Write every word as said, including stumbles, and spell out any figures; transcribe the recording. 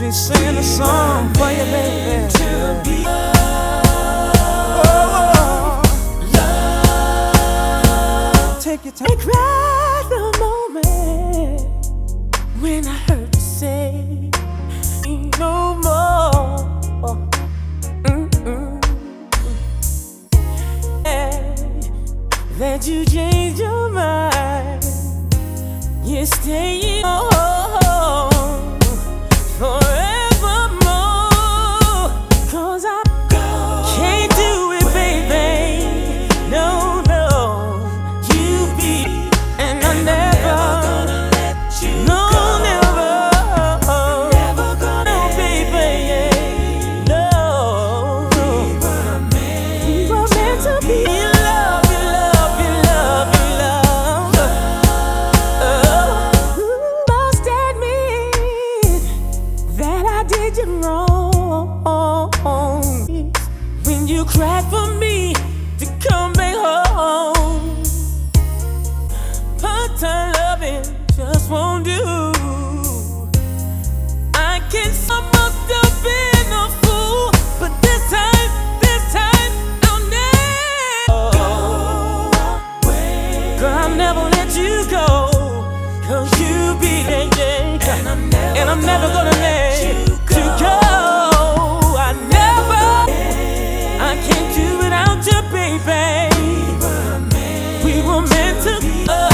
me singing a song for you, baby. To be Oh, love. take your I time. cried the moment when I heard you say no more. Mm-mm. And that you changed your mind. You're staying home forevermore. 'Cause I can't do it, baby. No, no. You be, and I never gonna let you no, go. never, Never gonna no, baby, no. We were meant We were meant to be in love, in love, in love, in love. Oh, you must admit that I did you wrong when you cried for me to come back home. Part-time loving just won't do. I can sum up the being a fool, but this time, this time I'll never go away. Girl, I'll never let you go, 'cause you be there, yeah. And I'm never, And I'm never gonna let you you go. go. I never, I can't do without you, baby. We were meant We were meant to.